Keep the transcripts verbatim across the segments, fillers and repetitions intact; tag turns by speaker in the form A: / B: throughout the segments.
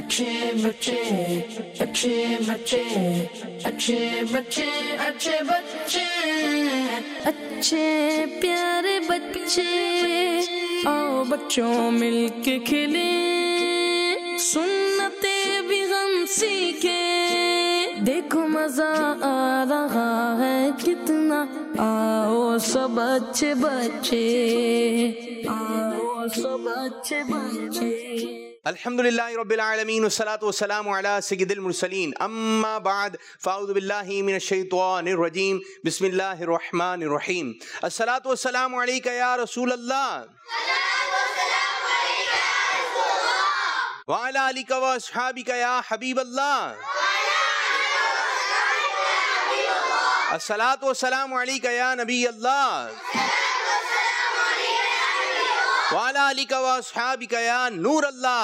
A: अच्छे बच्चे अच्छे बच्चे अच्छे बच्चे अच्छे बच्चे अच्छे प्यारे बच्चे आओ बच्चों मिलके खेले सुन्नते भी हम सीखे देखो मजा आ रहा है कितना आओ सब अच्छे बच्चे आओ सब अच्छे बच्चे
B: अल्हम्दुलिल्लाहि रब्बिल आलमीन वस्सलातु वस्सलामु अला सय्यिदिल मुरसलीन अम्मा बाद फ़अऊज़ु बिल्लाहि मिनश शैतानिर रजीम बिस्मिल्लाहिर रहमानिर रहीम अस्सलातु वस्सलामु अलैका या रसूल अल्लाह व अला आलिका व अस्हाबिका या हबीब अल्लाह अस्सलातु वस्सलामु अलैका या नबी अल्लाह वाला अलिका व अस्हाबिका या नूर अल्लाह।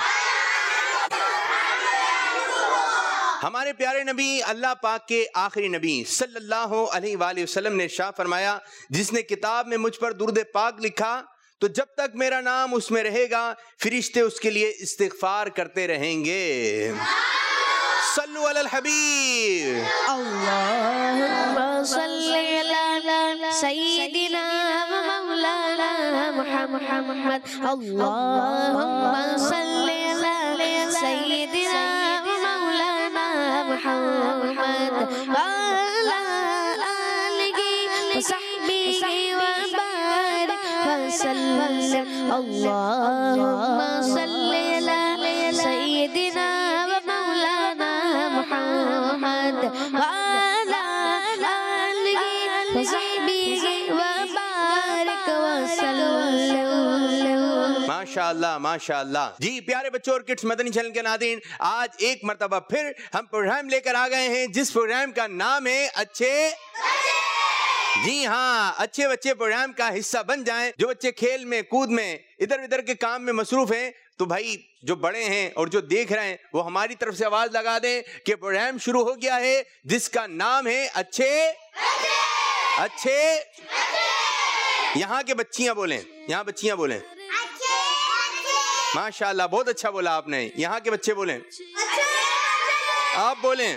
B: हमारे प्यारे नबी अल्लाह पाक के आखिरी नबी सल्लल्लाहु अलैहि वसल्लम ने इरशाद फरमाया, जिसने किताब में मुझ पर दुरूद पाक लिखा तो जब तक मेरा नाम उसमें रहेगा फरिश्ते उसके लिए इस्तिग़फ़ार करते रहेंगे। सल्लु अलल हबीब
C: अल्लाहुम्मा सल्ली अला सय्यिदिना व मौलाना मुहम्मद अल्लाहुम्मा सल्ली अला सय्यिदिना व मौलाना मुहम्मद व अला आलिहि व सहबिहि व बारिक व सल्लिम अल्लाहुम्मा सल्ली अला सय्यिदिना व मौलाना मुहम्मद व अला आलिहि व सहबिहि व बारिक व सल्लिम।
B: माशाअल्लाह माशाअल्लाह। जी प्यारे बच्चों और किड्स मदनी चैनल के नाज़रीन, आज एक मर्तबा फिर हम प्रोग्राम लेकर आ गए हैं जिस प्रोग्राम का नाम है अच्छे जी हाँ अच्छे बच्चे प्रोग्राम का हिस्सा बन जाएं। जो बच्चे खेल में कूद में इधर उधर के काम में मसरूफ हैं तो भाई जो बड़े हैं और जो देख रहे हैं वो हमारी तरफ से आवाज लगा दें कि प्रोग्राम शुरू हो गया है जिसका नाम है अच्छे अच्छे। यहाँ के बच्चियां बोलें, यहाँ बच्चियां बोलें माशाअल्लाह, बहुत अच्छा बोला आपने। यहाँ के बच्चे बोलें, आप बोलें,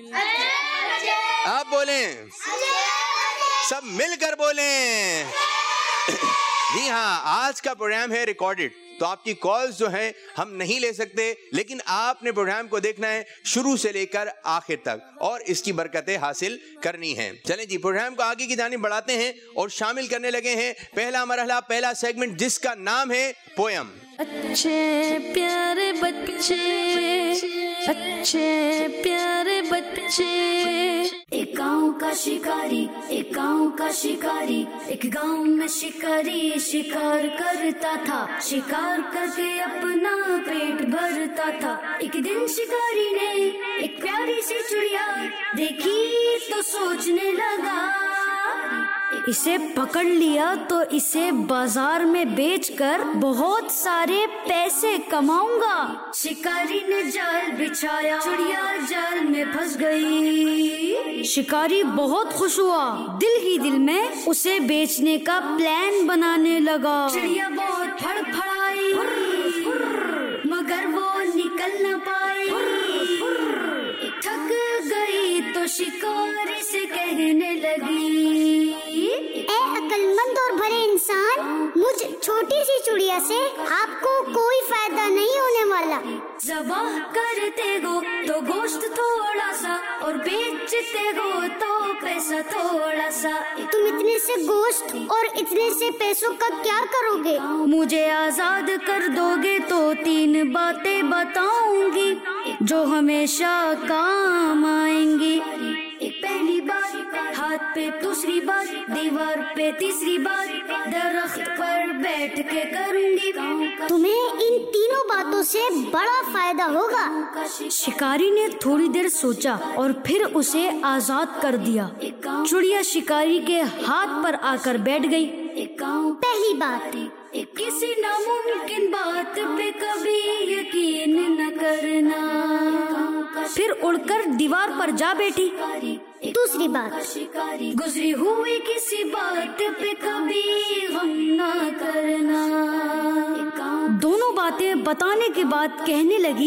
B: आप बोलें, सब मिलकर बोलें। जी हाँ, आज का प्रोग्राम है रिकॉर्डेड, तो आपकी कॉल्स जो हैं हम नहीं ले सकते, लेकिन आपने प्रोग्राम को देखना है शुरू से लेकर आखिर तक और इसकी बरकतें हासिल करनी हैं। चलें जी, प्रोग्राम को आगे की जानिब बढ़ाते हैं और शामिल करने लगे हैं पहला मरहला, पहला सेगमेंट जिसका नाम है पोयम।
A: अच्छे प्यारे बच्चे अच्छे प्यारे बच्चे।
D: एक गांव का शिकारी एक गांव का शिकारी एक गांव में शिकारी शिकार करता था, शिकार करके अपना पेट भरता था। एक दिन शिकारी ने एक प्यारी सी चिड़िया देखी तो सोचने लगा, इसे पकड़ लिया तो इसे बाजार में बेचकर बहुत सारे पैसे कमाऊंगा। शिकारी ने जाल बिछाया, चिड़िया जाल में फंस गई। शिकारी बहुत खुश हुआ, दिल ही दिल में उसे बेचने का प्लान बनाने लगा। चिड़िया बहुत फड़फड़ाई मगर वो निकल न पाई। थक गई तो शिकारी से कहने लगी,
E: ए अक्लमंद और भले इंसान, मुझ छोटी सी चिड़िया से आपको कोई फायदा नहीं होने वाला।
D: ज़बाह करते हो तो गोश्त थोड़ा सा और बेचते हो तो पैसा थोड़ा सा।
E: तुम इतने से गोश्त और इतने से पैसों का क्या करोगे?
D: मुझे आजाद कर दोगे तो तीन बातें बताऊंगी जो हमेशा काम आएंगी। एक पहली बात हाथ पे, दूसरी बात दीवार पे, तीसरी बात दरख्त पर बैठ के करूंगी।
E: तुम्हें इन तीनों बातों से बड़ा फायदा होगा।
D: शिकारी ने थोड़ी देर सोचा और फिर उसे आजाद कर दिया। चिड़िया शिकारी के हाथ पर आकर बैठ गई।
E: पहली बात,
D: किसी नामुमकिन बात पे कभी यकीन न करना। फिर उड़कर दीवार पर जा बैठी।
E: दूसरी बात,
D: गुजरी हुई किसी बात पे कभी गम न करना। दोनों बातें बताने के बाद कहने लगी,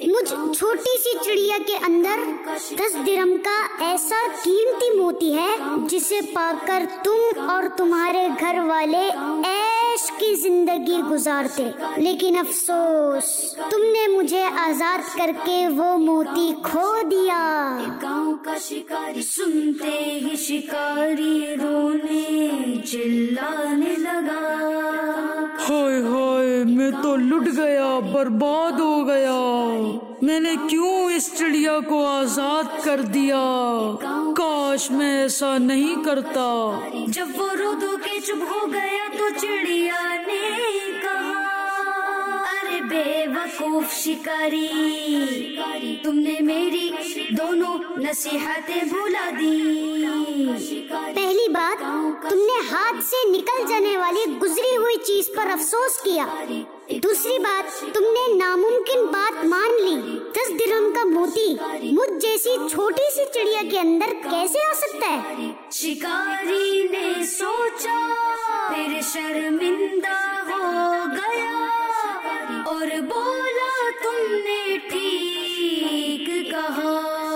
E: مجھ چھوٹی سی چڑیا کے اندر دس درہم کا ایسا قیمتی موتی ہے جسے پا کر تم اور تمہارے گھر والے عیش کی زندگی گزارتے، لیکن افسوس تم نے مجھے آزاد کر کے وہ موتی کھو دیا۔
D: گاؤں کا شکاری سنتے ہی شکاری رونے چلانے لگا،
F: ہائے ہائے میں تو لٹ گیا، برباد ہو گیا، میں نے کیوں اس چڑیا کو آزاد کر دیا، کاش میں ایسا نہیں کرتا۔
D: جب وہ رو دھو کے چپ ہو گیا تو چڑیا نے کہا، ارے بے وقوف شکاری، تم نے میری دونوں نصیحتیں بھلا دی۔
E: پہلی بات، تم نے ہاتھ سے نکل جانے والی گزری ہوئی چیز پر افسوس کیا۔ دوسری بات، تم نے ناممکن بات مان لی۔ دس درہم کا موتی مجھ جیسی چھوٹی سی چڑیا کے اندر کیسے آ سکتا ہے؟
D: شکاری نے سوچا، پھر شرمندہ ہو گیا اور بولا، تم نے ٹھیک کہا۔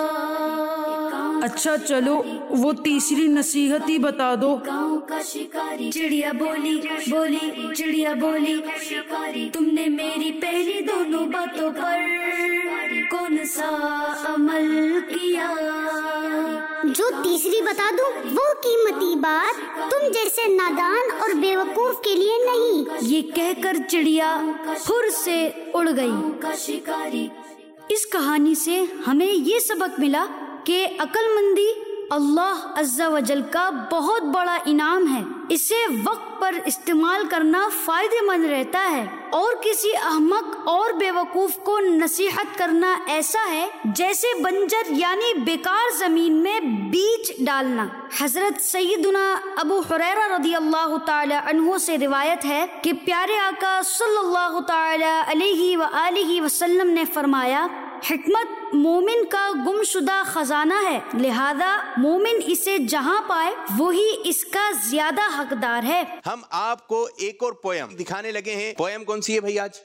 F: اچھا چلو وہ تیسری نصیحت ہی بتا دو۔
D: گاؤں کا شکاری چڑیا بولی بولی چڑیا بولی، شکاری تم نے میری پہلی دونوں باتوں پر کون سا عمل کیا؟
E: جو تیسری بتا دوں، وہ قیمتی بات تم جیسے نادان اور بے وقوف کے لیے نہیں۔
G: یہ کہہ کر چڑیا پھر سے اڑ گئی۔
D: کا شکاری
G: اس کہانی سے ہمیں یہ سبق ملا کہ عقل مندی اللہ عز و جل کا بہت بڑا انعام ہے، اسے وقت پر استعمال کرنا فائدہ مند رہتا ہے، اور کسی احمق اور بے وقوف کو نصیحت کرنا ایسا ہے جیسے بنجر یعنی بیکار زمین میں بیج ڈالنا۔ حضرت سیدنا ابو ہریرہ رضی اللہ تعالی عنہ سے روایت ہے کہ پیارے آقا صلی اللہ تعالی علیہ وآلہ وسلم نے فرمایا، حکمت مومن کا گم شدہ خزانہ ہے، لہذا مومن اسے جہاں پائے وہی اس کا زیادہ حقدار ہے۔
B: ہم آپ کو ایک اور پویم دکھانے لگے ہیں۔ پویم کون سی ہے بھائی آج؟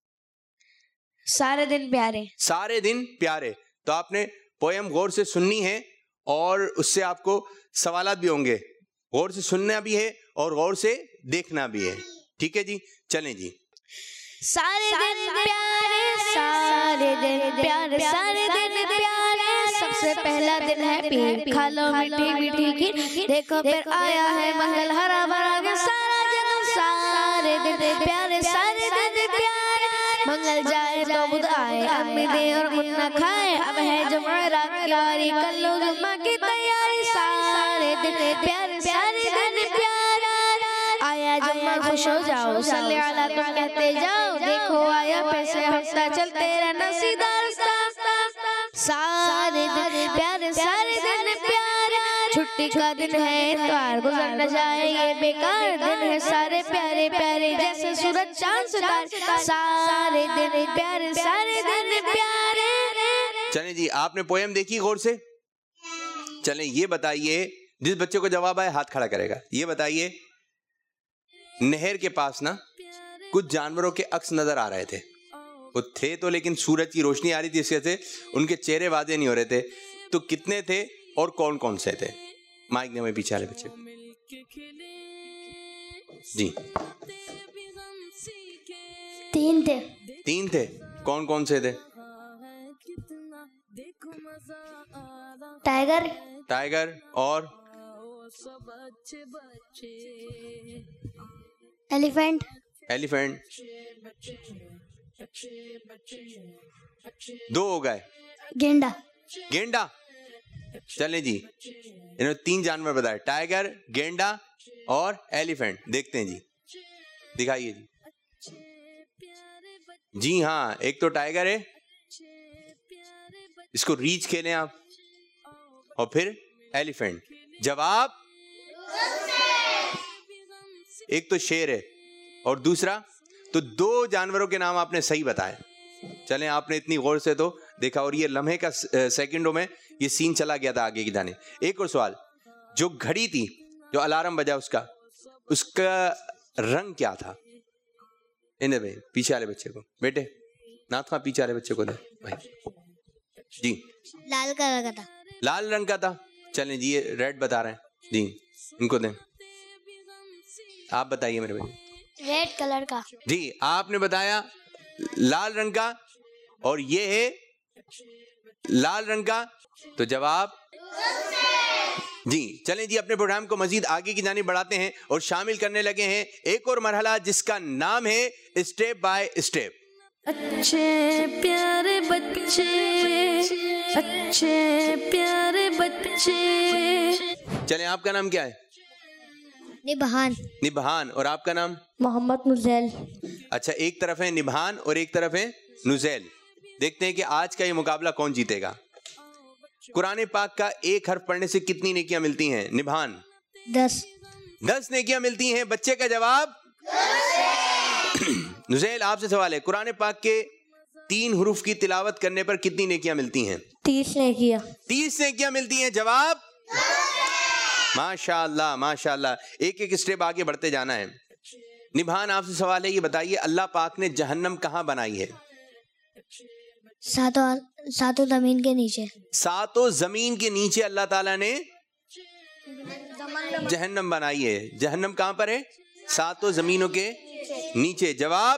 C: سارے دن پیارے۔
B: سارے دن پیارے۔ تو آپ نے پویم غور سے سننی ہے اور اس سے آپ کو سوالات بھی ہوں گے، غور سے سننا بھی ہے اور غور سے دیکھنا بھی ہے، ٹھیک ہے جی؟ چلیں جی۔
C: سارے دن پیارے، سارے دن پیارے، سارے دن پیارے، سب سے پہلا دن ہے پیر، کھا لو میٹھی میٹھی کھیر، دیکھو پھر آیا ہے منگل ہرا بھرا کے سارا جنم۔ سارے دن پیارے، سارے دن پیارے، منگل جائے تو بدھ آئے، امی دے اور منا کھائے، اب ہے جمعرات کی باری، کر لو جمعہ کی تیاری۔ سارے دن پیارے، سارے دن پیارے، آیا جمعہ خوش ہو جاؤ، صلی علیہ تم کہتے جاؤ، دیکھو آیا پیسے ہفتہ چلتے رہنا سیدھا رستہ۔ سارے دن پیارے، سارے دن پیارے، چھٹی کا دن ہے اتوار، گزر نہ جائے یہ بیکار، دن ہے سارے پیارے پیارے جیسے سورج چاند ستارے۔ سارے دن پیارے، سارے دن پیارے۔
B: چلیں جی، آپ نے پویم دیکھی غور سے؟ چلیں یہ بتائیے، جس بچے کو جواب آئے ہاتھ کھڑا کرے گا، یہ بتائیے نہر کے پاس نا کچھ جانوروں کے عکس نظر آ رہے تھے، وہ تھے تو لیکن سورج کی روشنی آ رہی تھی، اس وجہ سے ان کے چہرے واضح نہیں ہو رہے تھے، تو کتنے تھے اور کون کون سے تھے؟ مائک نے میں پیچھے والے بچے جی۔
C: تین تھے۔
B: تین تھے، کون کون سے تھے؟
C: ٹائیگر،
B: ٹائیگر اور
C: ایلیفینٹ،
B: ایلیفینٹ، دو ہو گئے،
C: گینڈا،
B: گینڈا۔ چلیں جی، انہوں نے تین جانور بتائے، ٹائیگر، گینڈا اور ایلیفینٹ۔ دیکھتے ہیں جی، دکھائیے جی۔ جی ہاں، ایک تو ٹائیگر ہے، اس کو ریچھ کھیلیں آپ، اور پھر ایلیفینٹ۔ جواب ایک تو شیر ہے اور دوسرا تو دو جانوروں کے نام آپ نے صحیح بتائے۔ چلیں، آپ نے اتنی غور سے تو دیکھا، اور یہ لمحے کا سیکنڈوں میں یہ سین چلا گیا تھا آگے کی جانے۔ ایک اور سوال، جو گھڑی تھی، جو الارم بجا اس کا اس کا رنگ کیا تھا؟ انہیں پیچھے والے بچے کو، بیٹے نعت خواں پیچھے والے بچے کو دیں بھائی جی.
C: لال کلر کا تھا.
B: لال رنگ کا تھا. چلیں جی یہ ریڈ بتا رہے ہیں جی, ان کو دیں. آپ بتائیے میرے بھائی.
C: ریڈ کلر کا.
B: جی آپ نے بتایا لال رنگ کا, اور یہ ہے لال رنگ کا, تو جواب جی. چلیں جی اپنے پروگرام کو مزید آگے کی جانب بڑھاتے ہیں اور شامل کرنے لگے ہیں ایک اور مرحلہ جس کا نام ہے اسٹیپ بائی اسٹیپ.
A: اچھے پیارے بچے, اچھے پیارے بچے.
B: چلیں آپ کا نام کیا ہے؟
C: نبہان.
B: نبہان. اور آپ کا نام؟
C: محمد نزیل.
B: اچھا ایک طرف ہے نبہان اور ایک طرف ہے نزیل. دیکھتے ہیں کہ آج کا یہ مقابلہ کون جیتے گا. قرآن پاک کا ایک حرف پڑھنے سے کتنی نیکیاں ملتی ہیں نبہان؟
C: دس.
B: دس نیکیاں ملتی ہیں. بچے کا جواب نزیل آپ سے سوال ہے, قرآن پاک کے تین حروف کی تلاوت کرنے پر کتنی نیکیاں ملتی ہیں؟
C: تیس نیکیاں.
B: تیس نیکیاں ملتی ہیں. جواب ماشاء اللہ ماشاء اللہ. ایک ایک اسٹیپ آگے بڑھتے جانا ہے. نبہان آپ سے سوال ہے, یہ بتائیے اللہ پاک نے جہنم کہاں بنائی ہے؟
C: ساتوں ساتوں زمین کے نیچے.
B: ساتوں زمین کے نیچے اللہ تعالیٰ نے جہنم بنائی ہے. جہنم کہاں پر ہے؟ ساتوں زمینوں کے نیچے. جواب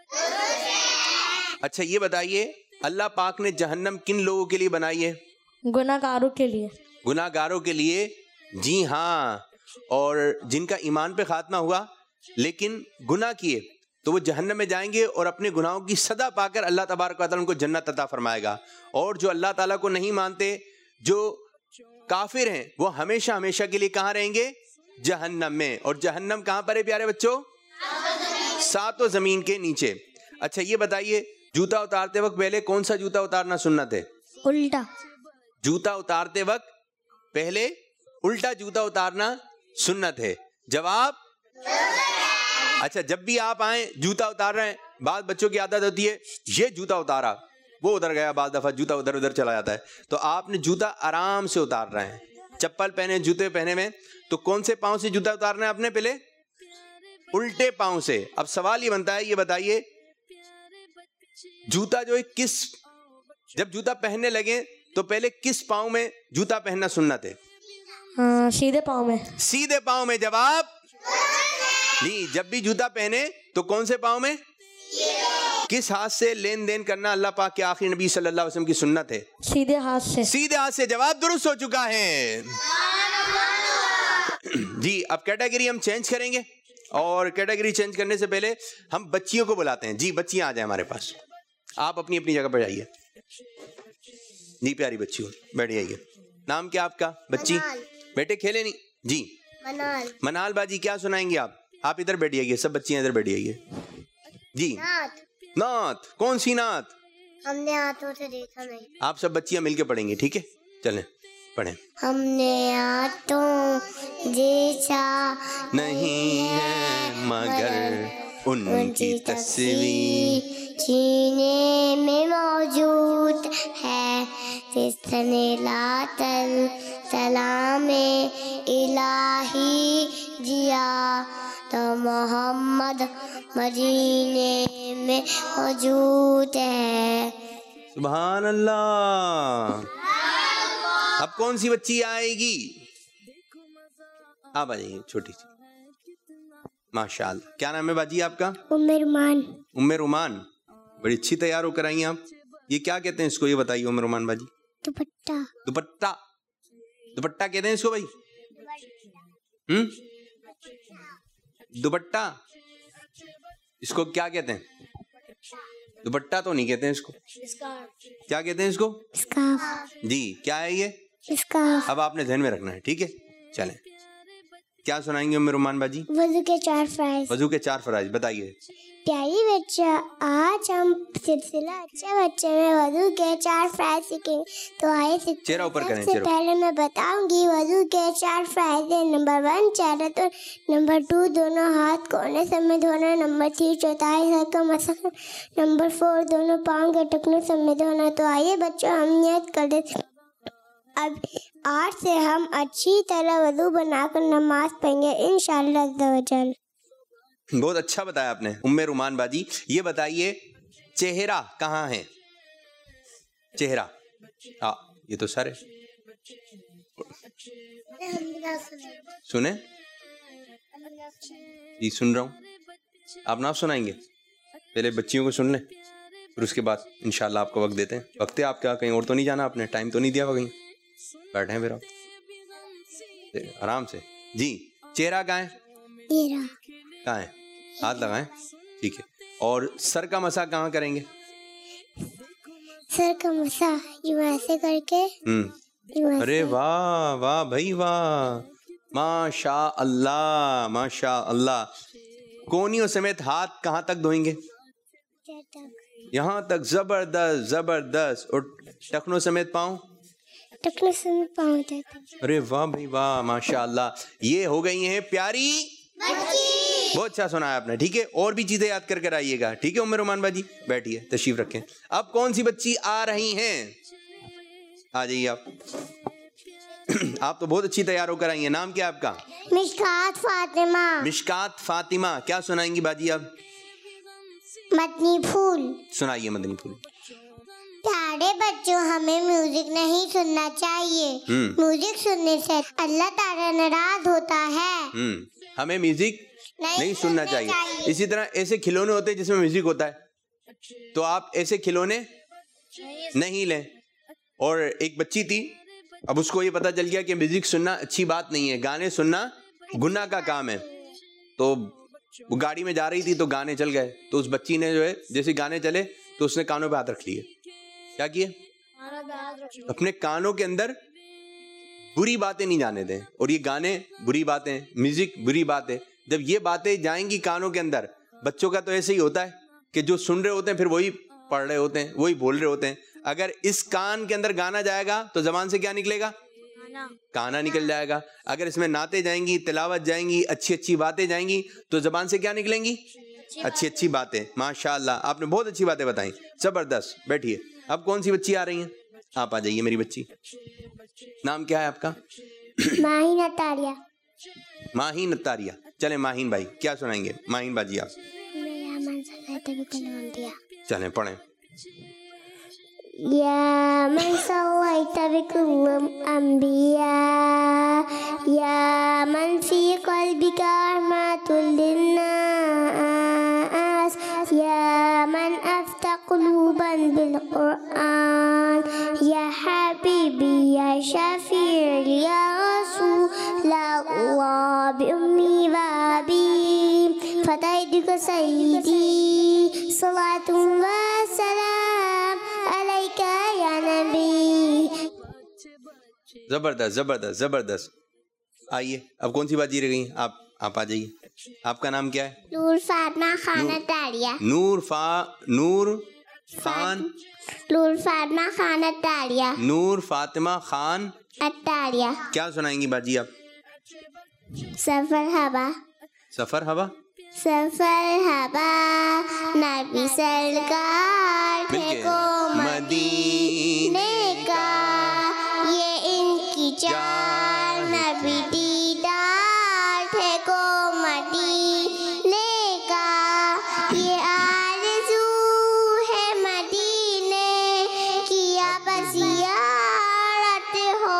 B: اچھا یہ بتائیے اللہ پاک نے جہنم کن لوگوں کے لیے بنائی ہے؟
C: گناہ گاروں کے لیے.
B: گناہ گاروں کے لیے. جی ہاں, اور جن کا ایمان پہ خاتمہ ہوا لیکن گناہ کیے تو وہ جہنم میں جائیں گے اور اپنے گناہوں کی سزا پا کر اللہ تبارک و تعالیٰ ان کو جنت عطا فرمائے گا. اور جو اللہ تعالیٰ کو نہیں مانتے, جو کافر ہیں, وہ ہمیشہ ہمیشہ کے لیے کہاں رہیں گے؟ جہنم میں. اور جہنم کہاں پر ہے پیارے بچوں؟ ساتوں زمین کے نیچے. اچھا یہ بتائیے جوتا اتارتے وقت پہلے کون سا جوتا اتارنا سنت ہے؟
C: الٹا.
B: جوتا اتارتے وقت پہلے الٹا جوتا اتارنا سنت ہے. جواب اچھا جب بھی آپ آئیں جوتا اتار رہے ہیں, بعض بچوں کی عادت ہوتی ہے یہ جوتا اتارا وہ ادھر گیا, بعض دفعہ جوتا ادھر ادھر چلا جاتا ہے. تو آپ نے جوتا آرام سے اتار رہے ہیں, چپل پہنے جوتے پہنے میں, تو کون سے پاؤں سے جوتا اتارنا ہے آپ نے؟ پہلے الٹے پاؤں سے. اب سوال یہ بنتا ہے, یہ بتائیے جوتا جو ہے کس, جب جوتا پہننے لگے تو پہلے کس پاؤں میں جوتا پہننا سنت ہے؟
C: سیدھے پاؤں میں.
B: سیدھے پاؤں میں. جواب جی جب بھی جوتا پہنے تو کون سے پاؤں میں؟ کس ہاتھ سے لین دین کرنا اللہ پاک کے آخری نبی صلی اللہ علیہ وسلم کی سنت ہے؟
C: سیدھے ہاتھ سے.
B: سیدھے ہاتھ سے. جواب درست ہو چکا ہے. جی اب کیٹیگری ہم چینج کریں گے, اور کیٹیگری چینج کرنے سے پہلے ہم بچیوں کو بلاتے ہیں. جی بچیاں آ جائیں ہمارے پاس, آپ اپنی اپنی جگہ پر جائیے. جی پیاری بچیوں بیٹھ جائیے. نام کیا آپ کا بچی؟ بیٹے کھیلے نہیں. جی منال. منال باجی کیا سنائیں گے آپ؟ آپ ادھر بیٹھ جائیے, سب بچیاں ادھر بیٹھ جائیے. جی نعت. کون سی نعت؟
E: ہم نے ہاتھوں سے دیکھا نہیں.
B: آپ سب بچیاں مل کے پڑھیں گے, ٹھیک ہے؟ چلیں پڑھیں.
E: ہم نے ہاتھوں دیکھا
B: نہیں ہے مگر ان کی تصویر
E: سینے میں موجود ہے جس نے لاتل سلام الہی دیا تو محمد مدینے میں موجود ہے.
B: سبحان اللہ. اب کون سی بچی آئے گی؟ آپ آ جائیے چھوٹی سی. ماشاء اللہ. کیا نام ہے باجی آپ کا؟
E: ام رومان.
B: ام رومان بڑی اچھی تیار ہو کر آئی ہیں آپ. یہ کیا کہتے ہیں اس کو, یہ بتائیے ام رومان باجی؟
E: دوپٹہ.
B: دوپٹہ. دوپٹہ کہتے ہیں اس کو بھائی؟ ہم دوپٹہ اس کو کیا کہتے ہیں؟ دوپٹہ تو نہیں کہتے ہیں اس کو, کیا کہتے ہیں اس کو؟
E: اسکارف.
B: جی کیا ہے یہ؟
E: اسکارف.
B: اب آپ نے ذہن میں رکھنا ہے, ٹھیک ہے؟ چلیں کیا سنائیں گے ام رومان باجی؟
E: وضو کے چار فرائض.
B: وضو کے چار فرائض بتائیے.
E: پیاری بچہ, آج ہم سلسلہ اچھے بچے میں وضو کے چار فرائض سیکھیں گے. تو آئے
B: چہرہ اوپر کریں.
E: سب سے پہلے میں بتاؤں گی وضو کے چار فرائض ہیں. نمبر ون چہرہ تو, نمبر ٹو دونوں ہاتھ کونے سمیت دھونا, نمبر تھری چوتھائی سر کا مسح, نمبر فور دونوں پاؤں کے ٹکنوں سمیت دھونا. تو آئیے بچوں ہم نیت کر دیتے. اب آج سے ہم اچھی طرح وضو بنا کر نماز پڑھیں گے انشاءاللہ عز و جل.
B: بہت اچھا بتایا آپ نے ام رومان باجی. یہ بتائیے چہرہ کہاں ہے؟ چہرہ ہاں یہ تو سر ہے. سنیں جی سن رہا ہوں. آپ نہ سنائیں گے؟ پہلے بچیوں کو سن لیں پھر اس کے بعد انشاءاللہ آپ کو وقت دیتے ہیں. وقت ہے آپ کا, کہیں اور تو نہیں جانا آپ نے, ٹائم تو نہیں دیا کہیں بیٹھے ہیں پھر آپ آرام سے. جی چہرہ کہاں ہے؟ کہاں ہے؟ ہاتھ لگائیں. ٹھیک ہے. اور سر کا مسح کہاں کریں گے؟
E: سر کا مسح یوں ایسے کر کے.
B: ہوں ارے واہ واہ بھائی واہ, ماشاء اللہ ماشاء اللہ. کونیوں سمیت ہاتھ کہاں تک دھوئیں گے؟ یہاں تک. زبردست زبردست. اور ٹخنوں سمیت پاؤں؟
E: ٹخنوں سمیت پاؤں تک.
B: ارے واہ بھائی واہ ماشاء اللہ. یہ ہو گئی ہیں پیاری بچی. بہت اچھا سنا ہے آپ نے. ٹھیک ہے, اور بھی چیزیں یاد کر کر آئیے گا. ٹھیک ہے ام رومان باجی بیٹھیے, تشریف رکھیں. اب کون سی بچی آ رہی ہیں؟ آ جائیے آپ. آپ تو بہت اچھی تیار ہو کر آئی ہیں. نام کیا آپ کا؟
E: مشکات فاطمہ.
B: مشکات فاطمہ. کیا سنائیں گی باجی آپ؟
E: مدنی پھول.
B: سنائیے مدنی پھول.
E: پیارے بچوں, ہمیں میوزک نہیں سننا چاہیے. میوزک سننے سے اللہ تعالیٰ ناراض ہوتا ہے.
B: ہمیں میوزک نہیں سننا چاہیے. اسی طرح ایسے کھلونے ہوتے ہیں جس میں میوزک ہوتا ہے, تو آپ ایسے کھلونے نہیں لیں. اور ایک بچی تھی, اب اس کو یہ پتا چل گیا کہ میوزک سننا اچھی بات نہیں ہے, گانے سننا گناہ کا کام ہے. تو وہ گاڑی میں جا رہی تھی تو گانے چل گئے, تو اس بچی نے جو ہے جیسے گانے چلے تو اس نے کانوں پہ ہاتھ رکھ لیے. کیا کیے؟ اپنے کانوں کے اندر بری باتیں نہیں جانے دیں. اور یہ گانے بری باتیں, میوزک بری باتیں, جب یہ باتیں جائیں گی کانوں کے اندر, بچوں کا تو ایسے ہی ہوتا ہے کہ جو سن رہے ہوتے ہیں پھر وہی پڑھ رہے ہوتے ہیں, وہی بول رہے ہوتے ہیں. اگر اس کان کے اندر گانا جائے گا تو زبان سے کیا نکلے گا؟ گانا نکل جائے گا. اگر اس میں نعتیں جائیں گی, تلاوت جائیں گی, اچھی اچھی باتیں جائیں گی, تو زبان سے کیا نکلیں گی؟ اچھی اچھی باتیں. ماشاءاللہ آپ نے بہت اچھی باتیں بتائیں. زبردست. بیٹھیے. اب کون سی بچی آ رہی ہیں؟ آپ آ جائیے میری بچی. نام کیا ہے آپ کا؟
E: ماہین اطاریہ.
B: ماہین اطاریہ. چلیں ماہین بھائی کیا سنائیں گے؟ ماہین باجی آپ چلیں پڑھیں.
E: يا من سويت بكم أنبياء يا من في قلبك رحمة للناس يا من أفتى قلوبا بالقرآن يا حبيبي يا شفيع يا رسول الله بأمي وأبي فتيدك سيدي صلاة وسلام علیکہ یا نبی.
B: زبردست زبردست زبردست. آئیے اب کون سی بات جی رہ گئی؟ آپ آپ آ جائیے. آپ کا نام کیا ہے؟
E: نور فاطمہ خان اطاریہ.
B: نور فا نور خان
E: نور فاطمہ خان اطاریہ.
B: نور فاطمہ خان
E: اطاریہ.
B: کیا سنائیں گی باجی آپ؟
E: سفر ہوا.
B: سفر ہوا.
E: سفر ہوا نبی سرکار تھے کو مدینے کا یہ ان کی چار نبی دیدار تھے کو مدینے کا یہ آرزو ہے مدینے کی اب زیارت ہو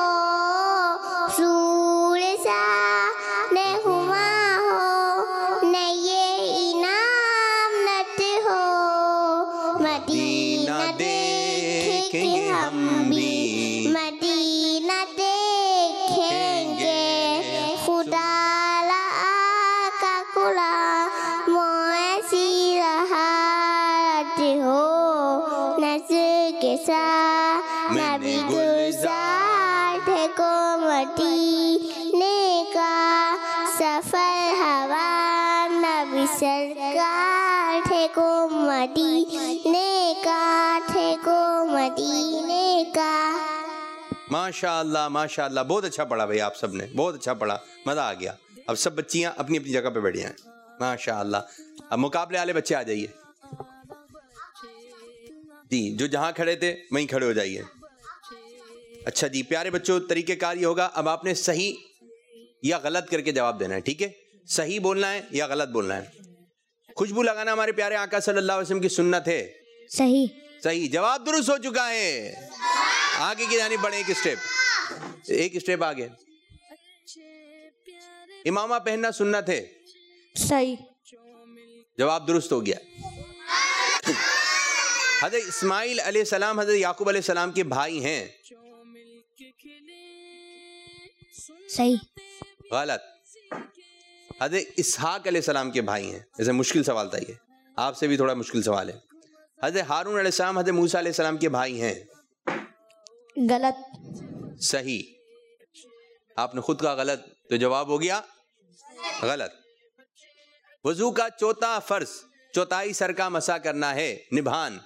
E: سور سا نے ہوا مدینہ دیکھیں گے ہم بھی مدینہ دیکھیں گے خدا کا قرآن ایسی راحت ہو نظر کے ساتھ نبی گلزار تھے کو مدینے کا سفر ہوا نبی سرکار تھے کو مدینے کا تھے کو مدینے کا.
B: ماشاء اللہ ماشاء اللہ. بہت اچھا پڑھا بھائی آپ سب نے, بہت اچھا پڑھا, مزہ آ گیا. اب سب بچیاں اپنی اپنی جگہ پہ بیٹھی ہیں. ماشاء اللہ. اب مقابلے والے بچے آ جائیے جی, جو جہاں کھڑے تھے وہیں کھڑے ہو جائیے. اچھا جی پیارے بچوں, طریقہ کار یہ ہوگا, اب آپ نے صحیح یا غلط کر کے جواب دینا ہے. ٹھیک ہے, صحیح بولنا ہے یا غلط بولنا ہے. خوشبو لگانا ہمارے پیارے آقا صلی اللہ علیہ وسلم کی سنت ہے.
E: صحیح.
B: صحیح جواب درست ہو چکا ہے. آگے کی جانب بڑھیں ایک اسٹیپ, ایک اسٹیپ آگے. امامہ پہننا سنت ہے.
C: صحیح.
B: جواب درست ہو گیا. حضرت اسماعیل علیہ السلام حضرت یعقوب علیہ السلام کے بھائی ہیں.
E: صحیح.
B: غلط. حضرت اسحاق علیہ السلام کے بھائی ہیں. جیسے مشکل سوال تھا یہ, آپ سے بھی تھوڑا مشکل سوال ہے. حضرت ہارون علیہ السلام حضرت موسیٰ علیہ السلام کے بھائی ہیں.
C: غلط.
B: صحیح. آپ نے خود کہا غلط, تو جواب ہو گیا غلط. وضو کا چوتھا فرض چوتھائی سر کا مسح کرنا ہے. نبھان.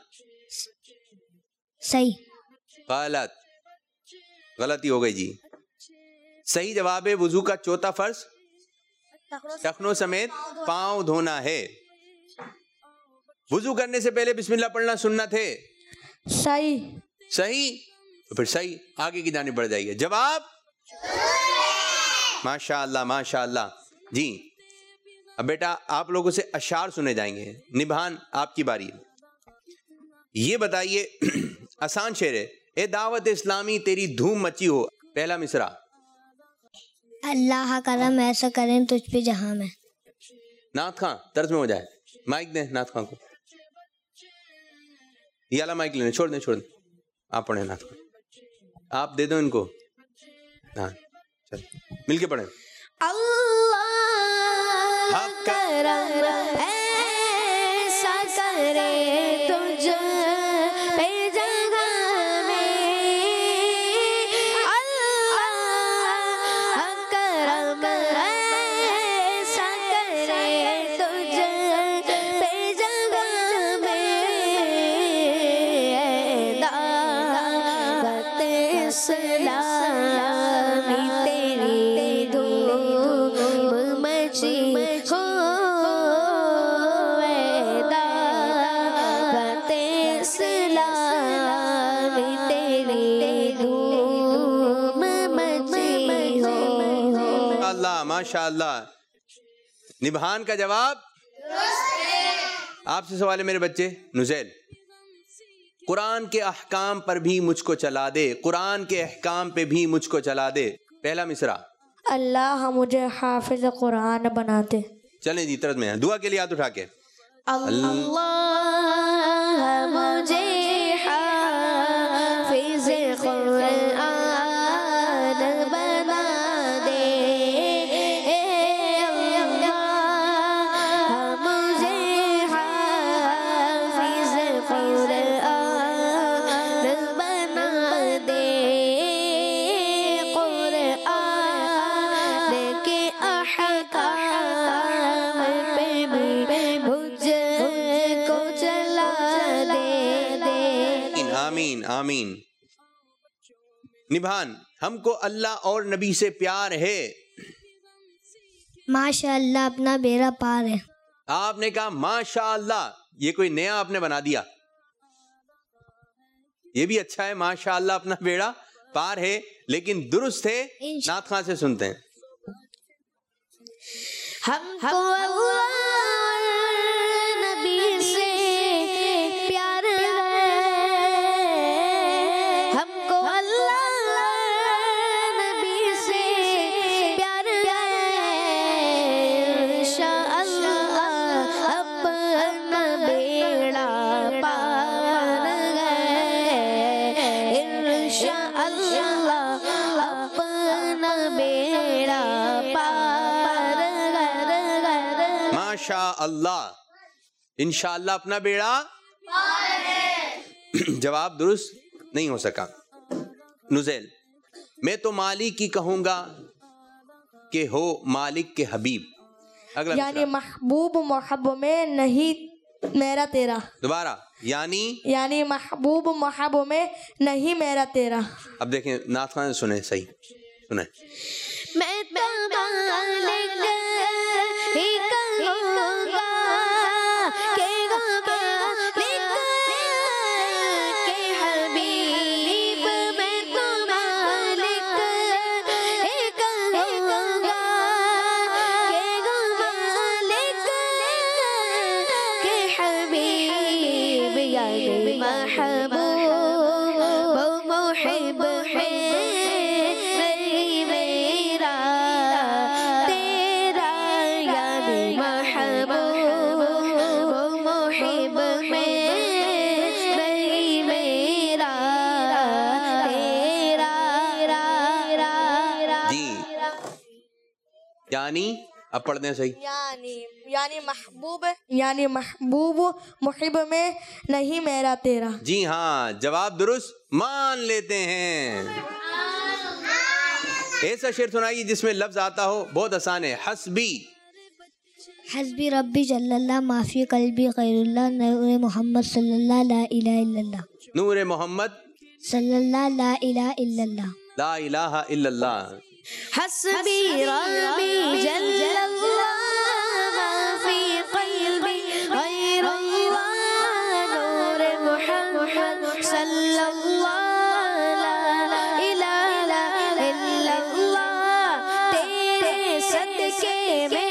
E: صحیح.
B: غلط. غلطی ہو گئی جی. صحیح جواب ہے وضو کا چوتھا فرض ٹخنوں سمیت پاؤں دھونا ہے. وضو کرنے سے پہلے بسم اللہ پڑھنا سنت ہے.
C: صحیح.
B: صحیح. پھر صحیح آگے کی جانب بڑھ جائیے. جواب ماشاء اللہ ماشاء اللہ. جی اب بیٹا آپ لوگوں سے اشعار سنے جائیں گے. نبھان آپ کی باری ہے. یہ بتائیے آسان شعر ہے. اے دعوت اسلامی تیری دھوم مچی ہو. پہلا مصرع.
E: اللہ کرم ایسا کریں تجھ پہ جہاں میں.
B: نعت خواں طرز میں ہو جائے. مائک دیں نعت خواں کو. یہ والا مائک لینے چھوڑ دیں چھوڑ دیں آپ پڑھیں نعت خواں. آپ دے دو ان کو. ہاں چل مل کے پڑھیں.
C: اللہ کرم ایسا کرے تجھ پہ جگہ میں. اللہ کرم ایسا کرے تجھ پہ جگہ میں. دعوت اسلامی تیری دھوم مچی ہو. دعوت اسلامی تیری دھوم مچی ہو.
B: اللہ ماشاء اللہ. نبھان کا جواب. آپ سے سوال ہے میرے بچے. نزیل قرآن کے احکام پر بھی مجھ کو چلا دے. قرآن کے احکام پہ بھی مجھ کو چلا دے. پہلا مصرع.
C: اللہ مجھے حافظ قرآن بنا دے.
B: چلیں جی طرز میں دعا کے لیے ہاتھ اٹھا کے.
C: اللہ مجھے حافظ قرآن بنا دے. اللہ مجھے حافظ قرآن بنا دے. قرآن کے احکام پہ بھی مجھ کو چلا دے دے.
B: آمین آمین. نبھان ہم کو اللہ اور نبی سے پیار ہے.
E: ماشاء اللہ اپنا بیڑا پار ہے.
B: آپ نے کہا ماشاء اللہ. یہ کوئی نیا آپ نے بنا دیا. یہ بھی اچھا ہے ماشاء اللہ اپنا بیڑا پار ہے, لیکن درست ہے. نعت خواں سے سنتے ہیں.
C: ہم کو اللہ اور نبی سے پیار ہے. ہم کو اللہ اور نبی سے پیار ہے. انشاءاللہ اپنا بیڑا پار ہے. انشاءاللہ اپنا بیڑا پار ہے.
B: ماشاء اللہ. انشاءاللہ اپنا بیڑا. جواب درست نہیں ہو سکا. نزیل میں تو مالک کی کہوں گا کہ ہو مالک کے حبیب. اگلا
C: یعنی محبوب محب میں نہیں میرا تیرا.
B: دوبارہ یعنی
C: یعنی محبوب محب میں نہیں میرا تیرا.
B: اب دیکھیں نعت خواں سنیں صحیح سنیں.
C: میں تو مالک ہی کہوں گا کہ مالک کے حبیب. میں تو مالک ہی کہوں گا کہ مالک کے حبیب. یعنی
B: یعنی اب پڑھتے ہیں صحیح.
H: یعنی یعنی محبوب یعنی محبوب محب میں نہیں میرا تیرا.
B: جی ہاں جواب درست مان لیتے ہیں. ایسا شعر سنائیے جس میں لفظ آتا ہو. بہت آسان ہے. حسبی
C: حسبی ربی جل اللہ معافی قلبی غیر اللہ نور محمد صلی اللہ لا الہ الا اللہ.
B: نور محمد
C: صلی اللہ لا الہ الا اللہ.
B: لا الہ الا اللہ.
C: حسبی ربی جل اللہ معافی قلبی غیر اللہ نور محمد صلی اللہ لا الہ الا اللہ. تیرے صدقے میں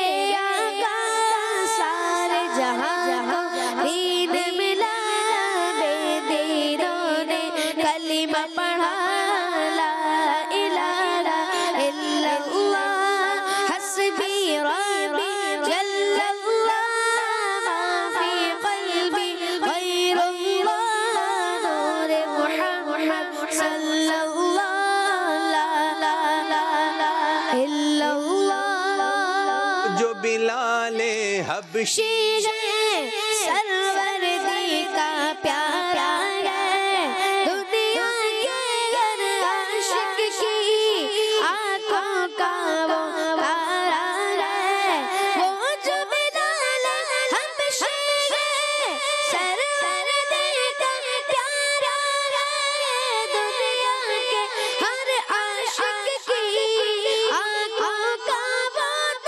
B: حبشی
C: سرور دی کا پیارا ہے دنیا کے ہر عاشق کی آنکھوں کا وہ تارا ہے. وہ جو بلال حبشی ہے سرور دی کا پیارا ہے دنیا کے ہر عاشق کی آنکھوں کا وہ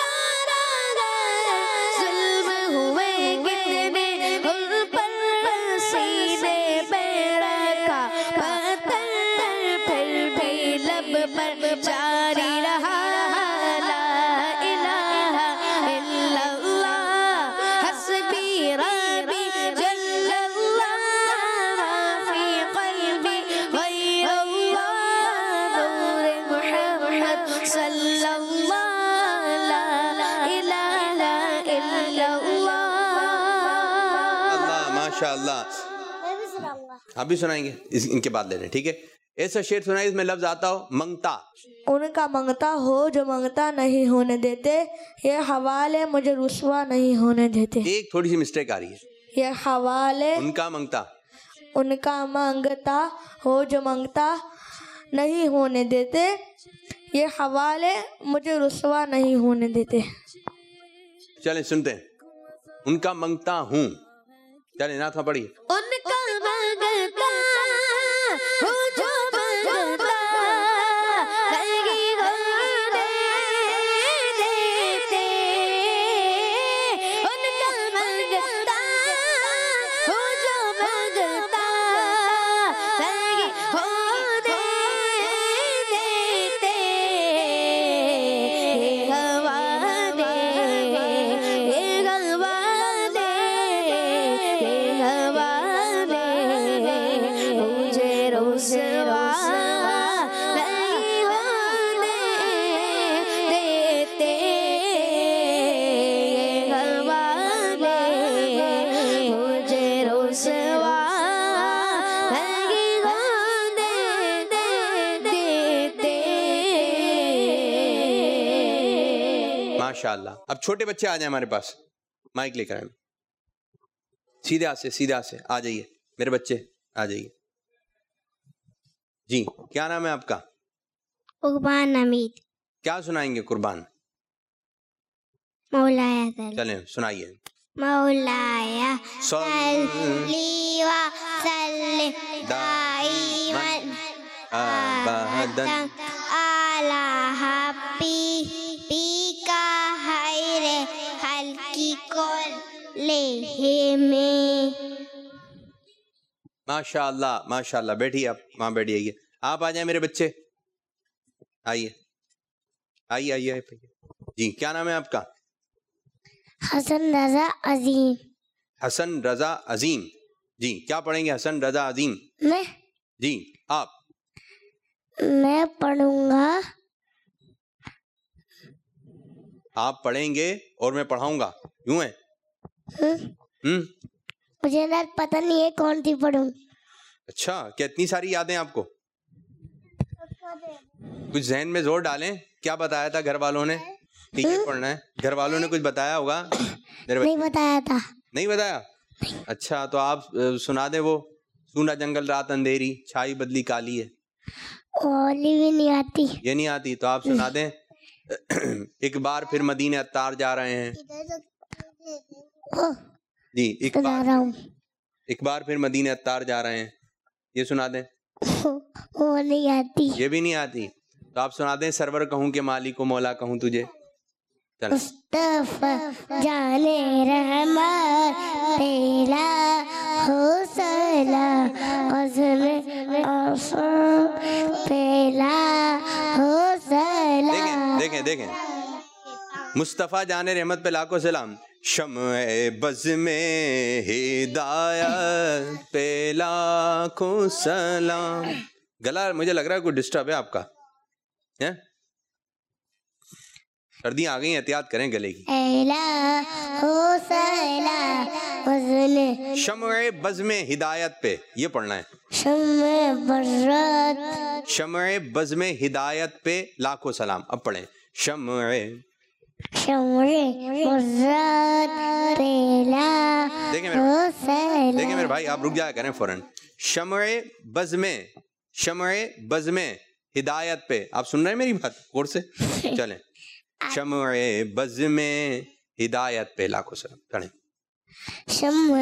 C: جاری رہا لا الہ الا اللہ. حسبی ربی جل اللہ معافی قلبی غیر اللہ نور محمد صلی اللہ لا الہ الا اللہ.
B: اللہ ماشاء اللہ. آپ بھی سنائیں گے ان کے بعد لے لیں ٹھیک ہے. ایسا شعر سنائے اس میں لفظ آتا ہو. منگتا
H: ان کا منگتا ہو جو منگتا نہیں ہونے دیتے یہ حوالے مجھے رسوا نہیں ہونے دیتے.
B: ایک تھوڑی سی مسٹیک آ رہی ہے.
H: یہ حوالے
B: ان کا منگتا
H: ان کا منگتا ہو جو منگتا نہیں ہونے دیتے یہ حوالے مجھے رسوا نہیں ہونے دیتے.
B: چلیں سنتے ہیں. ان کا منگتا ہوں. چلیں نعت میں پڑھیے.
C: ان کا منگتا ہو جو منگتا نہیں ہونے دیتے. ان کا منگتا ہو جو منگتا نہیں ہونے دیتے. حوالے حوالے حوالے مجھے رسوا نہیں ہونے دیتے. حوالے مجھے رسوا نہیں ہونے دیتے.
B: ماشاء اللہ. اب چھوٹے بچے آ جائیں ہمارے پاس. مائک لے کر آئیں. سیدھے ہاتھ سے سیدھے ہاتھ سے آ جائیے میرے بچے آ جائیے. جی کیا نام ہے آپ کا؟
E: قربان حمید.
B: کیا سنائیں گے قربان؟
E: مولایا صلی
B: چلیں سنائیے.
E: مولایا
B: صلی
E: وسلم دائما
B: ابدا
E: علی حبیبک خیر خلق کلہم.
B: ماشاء اللہ ماشاء اللہ. بیٹھیے آپ وہاں بیٹھیے. آئیے آپ آ جائیں میرے بچے. آئیے آئیے آئیے. جی کیا نام ہے آپ کا؟
E: حسن رضا عظیم.
B: حسن رضا عظیم. جی کیا پڑھیں گے حسن رضا عظیم؟
E: میں
B: جی آپ
E: میں پڑھوں گا.
B: آپ پڑھیں گے اور میں پڑھاؤں گا یوں ہے؟ ہم
E: مجھے نہ پتہ نہیں ہے کون سی پڑھوں.
B: اچھا کیا اتنی ساری یادیں آپ کو؟ کچھ ذہن میں زور ڈالیں. کیا بتایا تھا گھر والوں نے؟ ٹھیک ہے پڑھنا ہے. گھر والوں نے کچھ بتایا ہوگا؟
E: نہیں بتایا تھا.
B: نہیں بتایا؟ اچھا تو آپ سنا دیں وہ سونا جنگل رات اندھیری چھائی بدلی کالی ہے.
E: اولی بھی نہیں آتی.
B: یہ نہیں آتی تو آپ سنا دیں ایک بار پھر مدینے عطار جا رہے ہیں. جی ایک بار ایک بار پھر مدینے عطار جا رہے ہیں. یہ سنا دیں.
E: وہ نہیں آتی.
B: یہ بھی نہیں آتی تو آپ سنا دیں سرور کہوں کہ مالک و مولا کہوں تجھے.
E: مصطفیٰ جانے رحمت تیرا حوصلہ عزم پہلا حوصلہ.
B: دیکھیں دیکھیں دیکھیں مصطفیٰ جانے رحمت پہ لاکھوں سلام. شمع بز میں ہدایت پہ لاکھوں سلام. گلا مجھے لگ رہا ہے کوئی ڈسٹرب ہے آپ کا. سردیاں آ گئی، احتیاط کریں گلے کی. شمع بز میں ہدایت پہ یہ پڑھنا ہے.
E: شمع برات
B: شمع بز میں ہدایت پہ لاکھوں سلام. اب پڑھیں شمع
E: شمع برات پیلا.
B: دیکھیں میرے دیکھیں میرے بھائی آپ رک جایا کریں فوراً. شمع بز میں شمع بز میں ہدایت پہ. آپ سن رہے ہیں میری بات غور سے؟ چلیں شمع بز میں ہدایت پہ لاکھوں سلام پڑھیں.
E: شمع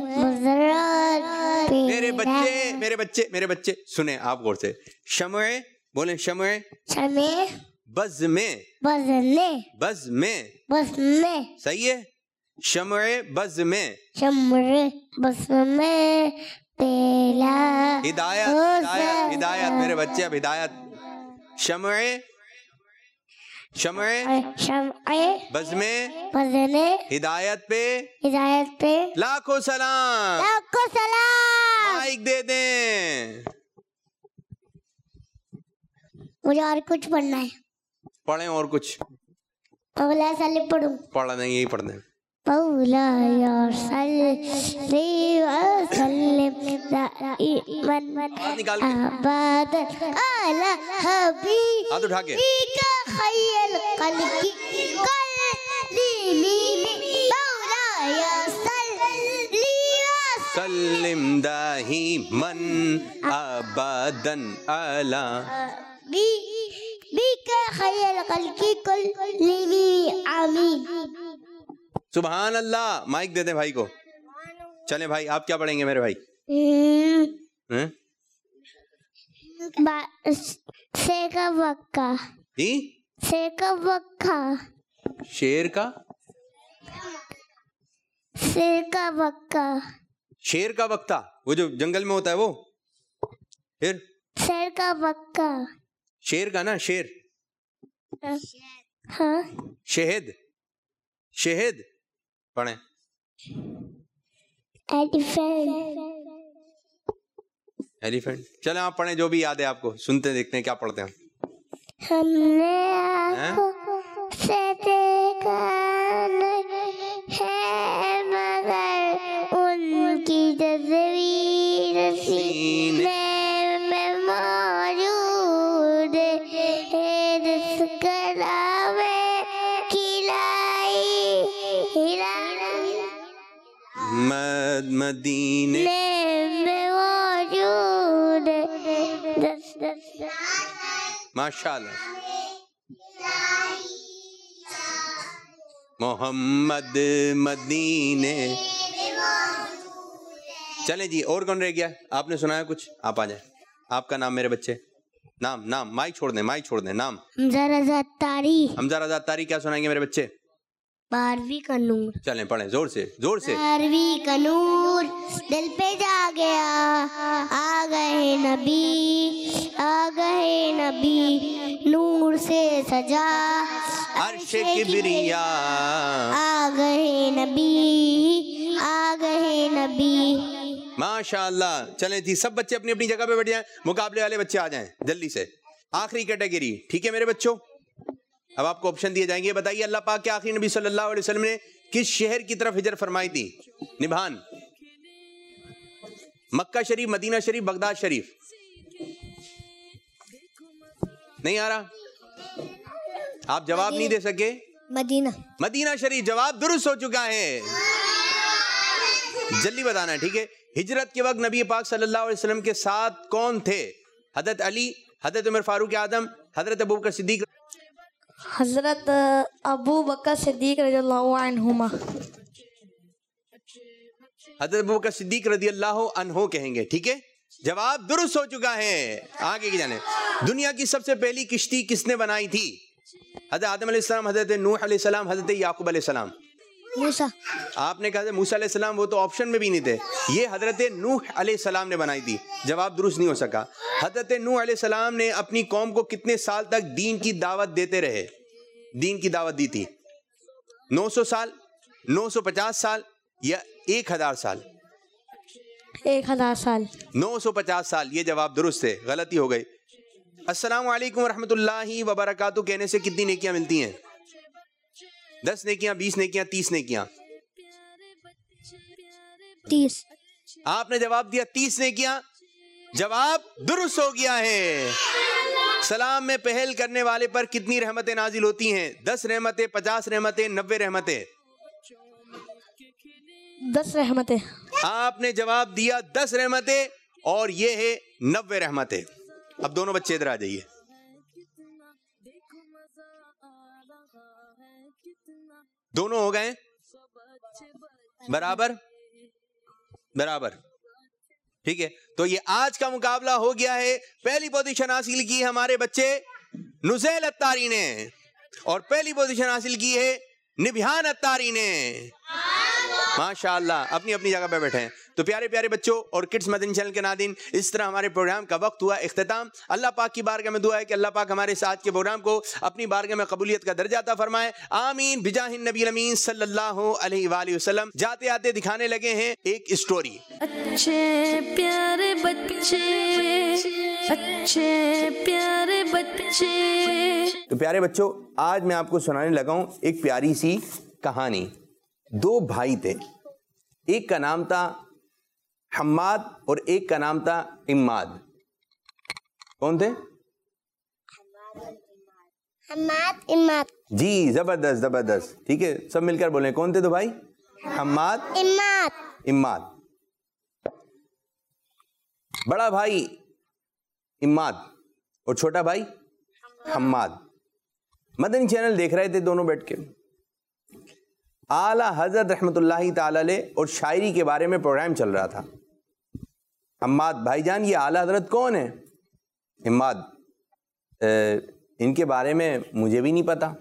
E: برات
B: میرے بچے میرے بچے میرے بچے سنیں آپ غور سے. شمع بولیں شمع
E: شمع
B: بز میں
E: بز میں
B: بز میں
E: بز میں
B: صحیح ہے. شمع بز میں
E: شمع بز میں پیلا
B: ہدایت ہدایت ہدایت میرے بچے اب ہدایت. شمع شمع
E: شمع
B: بز میں
E: بز میں
B: ہدایت پہ
E: ہدایت پہ
B: لاکھوں سلام.
E: لاکھوں سلام.
B: مائک دے دیں.
E: مجھے اور کچھ پڑھنا ہے.
B: پڑھیں اور کچھ
E: اگلا سال پڑھوں.
B: پڑھ دیں یہی پڑھ دیں.
E: مولایا صلی وسلم دائما ابدا علی حبیبک
B: ہاتھ اٹھا کے
E: خیر الخلق کلمی. مولایا صلی
B: سلم دائما ابدا علی
E: حبیبک خیر الخلق کلمی. آمین.
B: سبحان اللہ. مائک دے دیں بھائی کو. چلیں بھائی آپ کیا پڑھیں گے میرے بھائی؟
E: سے کا وقع
B: جی
E: سے کا وقع
B: شیر کا
E: سے کا وقع
B: شیر کا وقتہ وہ جو جنگل میں ہوتا ہے وہ. پھر
E: شیر کا وقع
B: شیر کا نا شیر.
E: ہاں
B: شہد شہد پڑھیں.
E: Elephant
B: elephant. چلیں آپ پڑھیں جو بھی یاد ہے آپ کو. سنتے دیکھتے ہیں کیا پڑھتے ہیں.
E: ہم نے آنکھوں سے دیکھا نہیں ہے مگر ان کی تصویر سینے میں موجود ہے. جس کلام میں کھلائی
B: مد مدینے
E: میں موجود ہے.
B: ماشاء اللہ. محمد مدینے. چلیں جی اور کون رہ گیا؟ آپ نے سنایا کچھ؟ آپ آ جائیں. آپ کا نام میرے بچے؟ نام نام مائک چھوڑ دیں مائک چھوڑ دیں. نام
E: حمزہ رضا اتاری.
B: حمزہ رضا اتاری. کیا سنائیں گے میرے بچے؟
E: بارہویں کا نور.
B: چلیں پڑھیں زور سے زور سے.
E: بارہویں کا نور دل پہ جا گیا. آ گئے نبی آ گئے نبی نور سے سجا
B: عرش کبریا.
E: آ گئے نبی آ گئے نبی.
B: ماشاء اللہ. چلیں جی سب بچے اپنی اپنی جگہ پہ بیٹھ جائیں. مقابلے والے بچے آ جائیں جلدی سے. آخری کیٹیگری ٹھیک ہے میرے بچوں. اب آپ کو آپشن دیے جائیں گے. بتائیے اللہ پاک کے آخری نبی صلی اللہ علیہ وسلم نے کس شہر کی طرف ہجرت فرمائی تھی؟ نبھان. مکہ شریف، مدینہ شریف، بغداد شریف. نہیں آ رہا؟ آپ جواب نہیں دے سکے؟
C: مدینہ.
B: مدینہ شریف جواب درست ہو چکا ہے. جلدی بتانا ہے ٹھیک ہے. ہجرت کے وقت نبی پاک صلی اللہ علیہ وسلم کے ساتھ کون تھے؟ حضرت علی، حضرت عمر فاروق اعظم، حضرت ابو بکر صدیق.
H: حضرت ابو بکر صدیق رضی اللہ عنہما.
B: حضرت ابو بکر صدیق رضی اللہ عنہ کہیں گے ٹھیک ہے. جواب درست ہو چکا ہے. آگے کی جانے. دنیا کی سب سے پہلی کشتی کس نے بنائی تھی؟ حضرت آدم علیہ السلام، حضرت نوح علیہ السلام، حضرت یعقوب علیہ السلام.
C: موسیٰ.
B: آپ نے کہا تھا موسیٰ علیہ السلام، وہ تو آپشن میں بھی نہیں تھے. یہ حضرت نوح علیہ السلام نے بنائی تھی. جواب درست نہیں ہو سکا. حضرت نوح علیہ السلام نے اپنی قوم کو کتنے سال تک دین کی دعوت دیتے رہے؟ دین کی دعوت دی تھی نو سو سال، نو سو پچاس سال یا ایک ہزار سال؟
H: ایک ہزار سال.
B: نو سو پچاس سال. یہ جواب درست ہے. غلطی ہو گئی. السلام علیکم ورحمۃ اللہ وبرکاتہ کہنے سے کتنی نیکیاں ملتی ہیں؟ دس نیکیاں، بیس نیکیاں، تیس نیکیاں؟
C: تیس.
B: آپ نے جواب دیا تیس نیکیاں. جواب درست ہو گیا ہے. سلام میں پہل کرنے والے پر کتنی رحمتیں نازل ہوتی ہیں؟ دس رحمتیں، پچاس رحمتیں، نبے رحمتیں؟
H: دس رحمتیں.
B: آپ نے جواب دیا دس رحمتیں اور یہ ہے نبے رحمتیں. اب دونوں بچے ادھر آ جائیے. دونوں ہو گئے برابر برابر ٹھیک ہے. تو یہ آج کا مقابلہ ہو گیا ہے. پہلی پوزیشن حاصل کی ہمارے بچے نزیل اتاری نے اور پہلی پوزیشن حاصل کی ہے نبھان اتاری نے. ماشاءاللہ. اپنی اپنی جگہ پہ بیٹھے ہیں. تو پیارے پیارے بچوں اور کڈس مدنی چینل کے ناظرین، اس طرح ہمارے پروگرام کا وقت ہوا اختتام. اللہ پاک کی بارگاہ میں دعا ہے کہ اللہ پاک ہمارے ساتھ کے پروگرام کو اپنی بارگاہ میں قبولیت کا درجہ عطا فرمائے. آمین بجاہ النبی الامین صلی اللہ علیہ وآلہ وسلم. جاتے آتے دکھانے لگے ہیں ایک اسٹوری.
A: اچھے پیارے بچے، اچھے پیارے بچے.
B: تو پیارے بچوں، آج میں آپ کو سنانے لگا ہوں ایک پیاری سی کہانی. دو بھائی تھے. ایک کا نام تھا حماد اور ایک کا نام تھا عماد. کون تھے؟
C: حماد عماد.
B: جی زبردست زبردست. ٹھیک ہے، سب مل کر بولیں. کون تھے دو بھائی؟ حماد
C: عماد.
B: عماد. بڑا بھائی عماد اور چھوٹا بھائی حماد مدنی چینل دیکھ رہے تھے دونوں بیٹھ کے. اعلیٰ حضرت رحمت اللہ تعالی علیہ اور شاعری کے بارے میں پروگرام چل رہا تھا. حماد بھائی جان، یہ اعلیٰ حضرت کون ہے؟ حماد: ان کے بارے میں مجھے بھی نہیں پتا.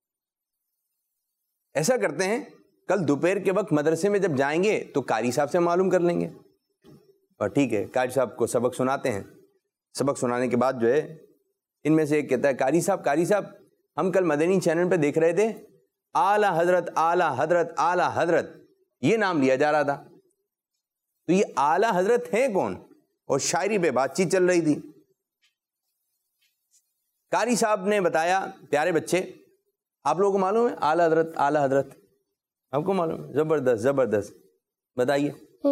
B: ایسا کرتے ہیں، کل دوپہر کے وقت مدرسے میں جب جائیں گے تو قاری صاحب سے معلوم کر لیں گے. اور ٹھیک ہے، قاری صاحب کو سبق سناتے ہیں. سبق سنانے کے بعد جو ہے ان میں سے ایک کہتا ہے، قاری صاحب قاری صاحب ہم کل مدنی چینل پہ دیکھ رہے تھے اعلیٰ حضرت اعلیٰ حضرت اعلیٰ حضرت یہ نام لیا جا رہا تھا. تو یہ اعلیٰ حضرت ہیں کون؟ اور شاعری پہ بات چیت چل رہی تھی. قاری صاحب نے بتایا، پیارے بچے آپ لوگوں کو معلوم ہے اعلیٰ حضرت اعلیٰ حضرت؟ آپ کو معلوم ہے؟ زبردست زبردست. بتائیے.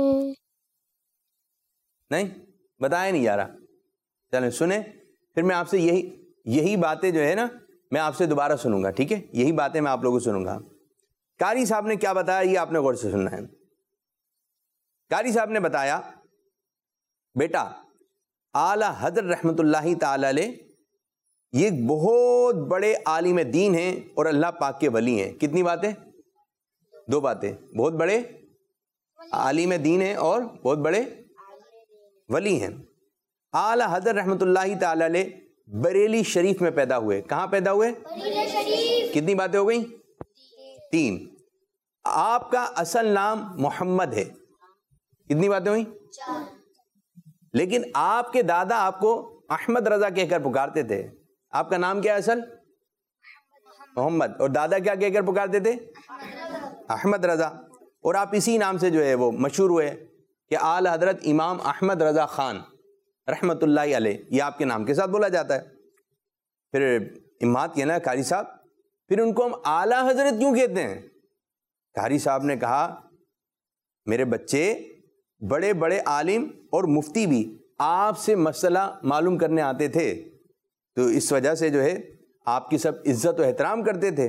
B: نہیں بتایا نہیں جا رہا. چلیں سنیں، پھر میں آپ سے یہی یہی باتیں جو ہے نا میں آپ سے دوبارہ سنوں گا. ٹھیک ہے، یہی باتیں میں آپ لوگوں کو سنوں گا. قاری صاحب نے کیا بتایا یہ آپ نے غور سے سننا ہے. قاری صاحب نے بتایا، بیٹا اعلیٰ حضرت رحمت اللہ تعالی علیہ یہ ایک بہت بڑے عالم دین ہیں اور اللہ پاک کے ولی ہیں. کتنی باتیں؟ دو باتیں. بہت بڑے عالم دین ہیں اور بہت بڑے ولی ہیں. اعلیٰ حضرت رحمت اللہ تعالی علیہ بریلی شریف میں پیدا ہوئے. کہاں پیدا ہوئے؟ بریلی شریف. کتنی باتیں ہو گئیں؟ تین. آپ کا اصل نام محمد ہے. کتنی باتیں ہوئیں؟ چار. لیکن آپ کے دادا آپ کو احمد رضا کہہ کر پکارتے تھے. آپ کا نام کیا ہے اصل؟ محمد. اور دادا کیا کہہ کر پکارتے تھے؟ احمد رضا. اور آپ اسی نام سے جو ہے وہ مشہور ہوئے کہ اعلیٰ حضرت امام احمد رضا خان رحمت اللہ علیہ، یہ آپ کے نام کے ساتھ بولا جاتا ہے. پھر اماد کہنا قاری صاحب پھر ان کو ہم اعلیٰ حضرت کیوں کہتے ہیں؟ قاری صاحب نے کہا میرے بچے بڑے بڑے عالم اور مفتی بھی آپ سے مسئلہ معلوم کرنے آتے تھے، تو اس وجہ سے جو ہے آپ کی سب عزت و احترام کرتے تھے.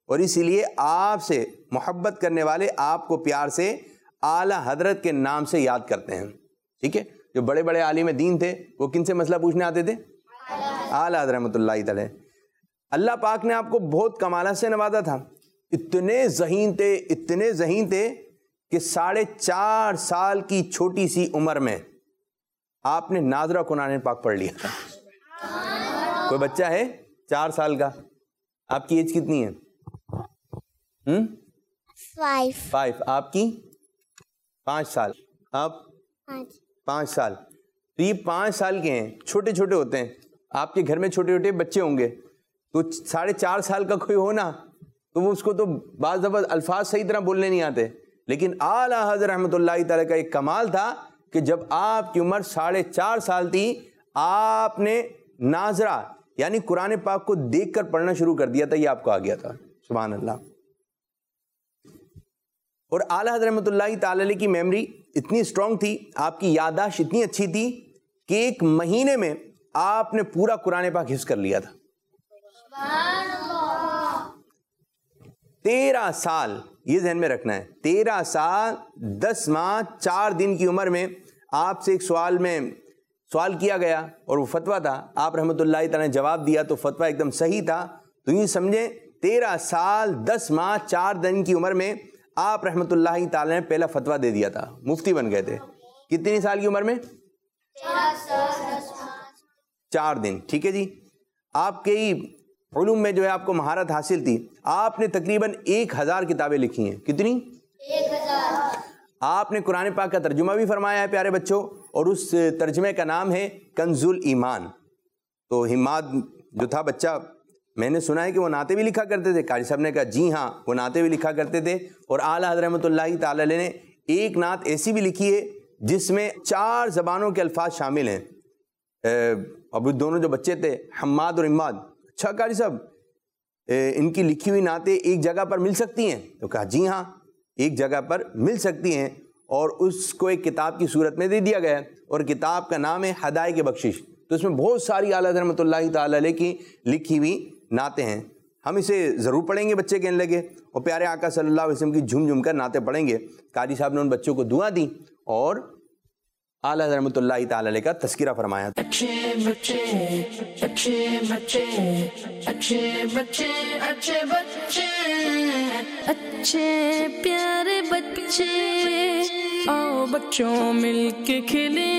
B: اور اسی لیے آپ سے محبت کرنے والے آپ کو پیار سے اعلیٰ حضرت کے نام سے یاد کرتے ہیں. ٹھیک ہے. جو بڑے بڑے عالم دین تھے وہ کن سے مسئلہ پوچھنے آتے تھے؟ اعلیٰ حضرت رحمۃ اللہ تعالی. اللہ پاک نے آپ کو بہت کمالات سے نوازا تھا. اتنے ذہین تھے اتنے ذہین تھے کہ ساڑھے چار سال کی چھوٹی سی عمر میں آپ نے ناظرہ قرآن پاک پڑھ لیا تھا. کوئی بچہ ہے چار سال کا؟ آپ کی ایج کتنی ہے؟ ہم
E: فائیو.
B: فائیو. آپ کی پانچ سال. آپ پانچ سال. تو یہ پانچ سال کے ہیں, چھوٹے چھوٹے ہوتے ہیں. آپ کے گھر میں چھوٹے چھوٹے بچے ہوں گے, تو ساڑھے چار سال کا کوئی ہو نا, تو وہ اس کو تو بعض دفعہ الفاظ صحیح طرح بولنے نہیں آتے. لیکن اعلیٰ حضرت رحمۃ اللہ تعالیٰ کا ایک کمال تھا کہ جب آپ کی عمر ساڑھے چار سال تھی آپ نے ناظرہ یعنی قرآن پاک کو دیکھ کر پڑھنا شروع کر دیا تھا. یہ آپ کو آ گیا تھا. سبحان اللہ. اور اعلیٰ حضرت رحمۃ اللہ تعالی علیہ کی میموری اتنی اسٹرانگ تھی, آپ کی یادداشت اتنی اچھی تھی کہ ایک مہینے میں آپ نے پورا قرآن پاک حفظ کر لیا تھا. تیرہ سال, یہ ذہن میں رکھنا ہے, تیرہ سال دس ماہ چار دن کی عمر میں آپ سے ایک سوال میں سوال کیا گیا اور وہ فتویٰ تھا. آپ رحمۃ اللہ تعالیٰ نے جواب دیا تو فتویٰ ایک دم صحیح تھا. تو یہ سمجھیں تیرہ سال دس ماہ چار دن کی عمر میں آپ رحمۃ اللہ تعالیٰ نے پہلا فتویٰ دے دیا تھا, مفتی بن گئے تھے. کتنی سال کی عمر میں؟ چار دن. ٹھیک ہے جی. آپ کے علوم میں جو ہے آپ کو مہارت حاصل تھی. آپ نے تقریباً ایک ہزار کتابیں لکھی ہیں. کتنی؟ ایک ہزار. آپ نے قرآن پاک کا ترجمہ بھی فرمایا ہے پیارے بچوں, اور اس ترجمے کا نام ہے کنز الایمان. تو حماد جو تھا بچہ, میں نے سنا ہے کہ وہ نعتیں بھی لکھا کرتے تھے. قاری صاحب نے کہا جی ہاں وہ نعتیں بھی لکھا کرتے تھے. اور اعلیٰ حضرت رحمۃ اللہ تعالی علیہ نے ایک نعت ایسی بھی لکھی ہے جس میں چار زبانوں کے الفاظ شامل ہیں. اب دونوں جو بچے تھے حماد اور اماد, اچھا قاری صاحب ان کی لکھی ہوئی نعتیں ایک جگہ پر مل سکتی ہیں؟ تو کہا جی ہاں ایک جگہ پر مل سکتی ہیں, اور اس کو ایک کتاب کی صورت میں دے دیا گیا, اور کتاب کا نام ہے ہدایت بخشش. تو اس میں بہت ساری اعلیٰ حضرت رحمۃ اللہ تعالی علیہ کی لکھی ہوئی نعتیں ہیں. ہم اسے ضرور پڑھیں گے, بچے کہنے لگے, اور پیارے آقا صلی اللہ علیہ وسلم کی جھوم جھوم کر نعتیں پڑھیں گے. قاری صاحب نے ان بچوں کو دعا دی اور اعلیٰ حضرت رحمۃ اللہ تعالی علیہ کا تذکرہ فرمایا.
A: اچھے بچے اچھے بچے اچھے بچے اچھے بچے اچھے پیارے بچے, آؤ بچوں مل کے کھلے,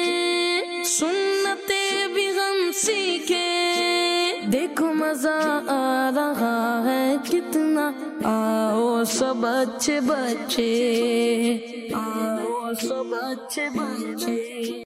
A: سنتے بھی ہم سیکھے, دیکھو مزہ آ رہا ہے کتنا, آؤ سب اچھے بچے, آؤ سب اچھے بچے.